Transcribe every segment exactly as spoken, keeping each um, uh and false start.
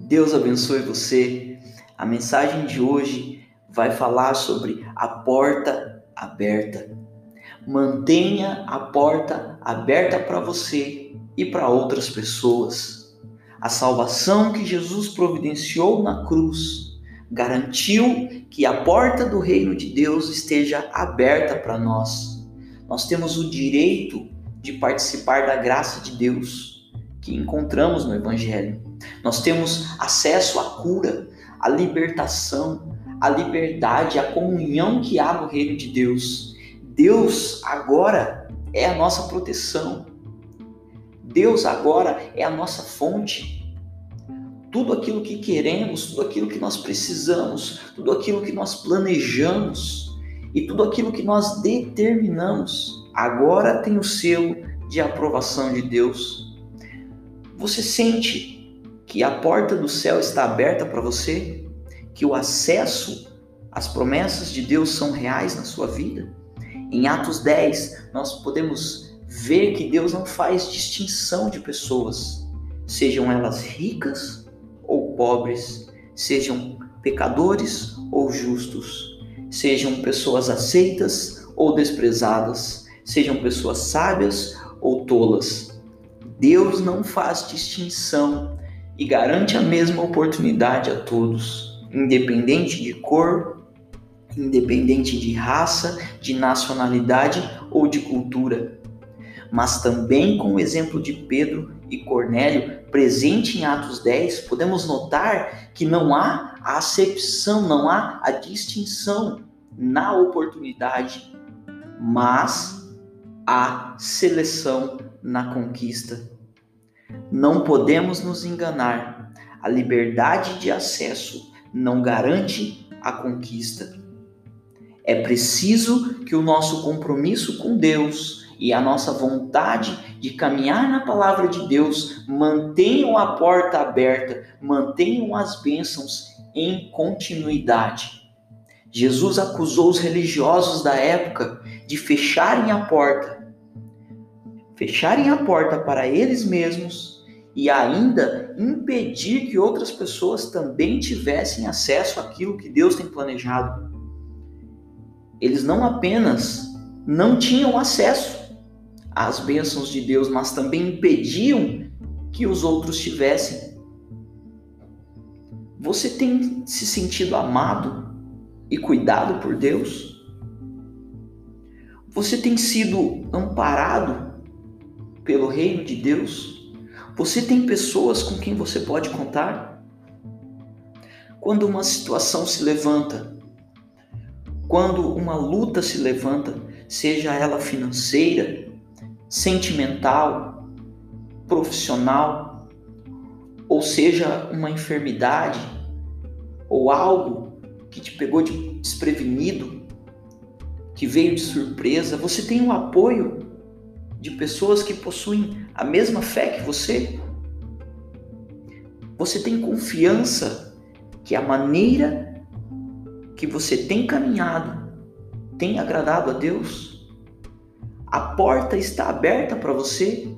Deus abençoe você. A mensagem de hoje vai falar sobre a porta aberta. Mantenha a porta aberta para você e para outras pessoas. A salvação que Jesus providenciou na cruz garantiu que a porta do reino de Deus esteja aberta para nós. Nós temos o direito de participar da graça de Deus que encontramos no Evangelho. Nós temos acesso à cura, à libertação, à liberdade, à comunhão que há no reino de Deus. Deus agora é a nossa proteção. Deus agora é a nossa fonte. Tudo aquilo que queremos, tudo aquilo que nós precisamos, tudo aquilo que nós planejamos e tudo aquilo que nós determinamos, agora tem o selo de aprovação de Deus. Você sente que a porta do céu está aberta para você? Que o acesso às promessas de Deus são reais na sua vida? Em Atos dez, nós podemos ver que Deus não faz distinção de pessoas, sejam elas ricas ou pobres, sejam pecadores ou justos, sejam pessoas aceitas ou desprezadas, sejam pessoas sábias ou tolas. Deus não faz distinção e garante a mesma oportunidade a todos, independente de cor, independente de raça, de nacionalidade ou de cultura. Mas também com o exemplo de Pedro e Cornélio, presente em Atos dez, podemos notar que não há a acepção, não há a distinção na oportunidade, mas há seleção na conquista. Não podemos nos enganar, a liberdade de acesso não garante a conquista. É preciso que o nosso compromisso com Deus e a nossa vontade de caminhar na palavra de Deus mantenham a porta aberta, mantenham as bênçãos em continuidade. Jesus acusou os religiosos da época de fecharem a porta, fecharem a porta para eles mesmos e ainda impedir que outras pessoas também tivessem acesso àquilo que Deus tem planejado. Eles não apenas não tinham acesso às bênçãos de Deus, mas também impediam que os outros tivessem. Você tem se sentido amado e cuidado por Deus? Você tem sido amparado pelo reino de Deus? Você tem pessoas com quem você pode contar? Quando uma situação se levanta, quando uma luta se levanta, seja ela financeira, sentimental, profissional, ou seja uma enfermidade, ou algo que te pegou de desprevenido, que veio de surpresa, você tem o apoio de pessoas que possuem a mesma fé que você? Você tem confiança que a maneira que você tem caminhado tem agradado a Deus? A porta está aberta para você?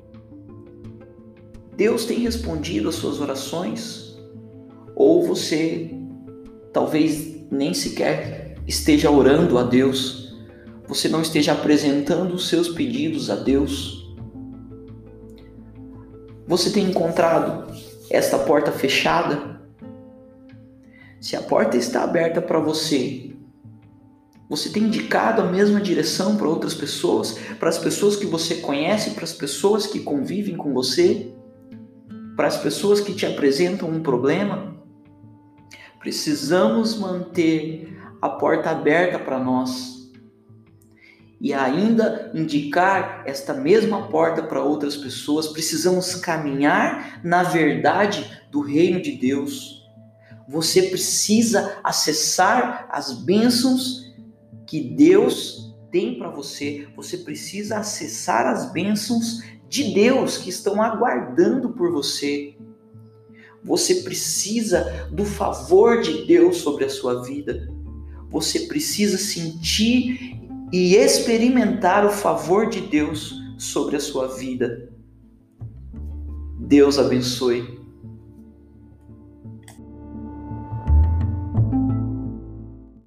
Deus tem respondido às suas orações? Ou você talvez nem sequer esteja orando a Deus? Você não esteja apresentando os seus pedidos a Deus? Você tem encontrado esta porta fechada? Se a porta está aberta para você, você tem indicado a mesma direção para outras pessoas, para as pessoas que você conhece, para as pessoas que convivem com você, para as pessoas que te apresentam um problema? Precisamos manter a porta aberta para nós e ainda indicar esta mesma porta para outras pessoas. Precisamos caminhar na verdade do reino de Deus. Você precisa acessar as bênçãos que Deus tem para você. Você precisa acessar as bênçãos de Deus que estão aguardando por você. Você precisa do favor de Deus sobre a sua vida. Você precisa sentir e experimentar o favor de Deus sobre a sua vida. Deus abençoe.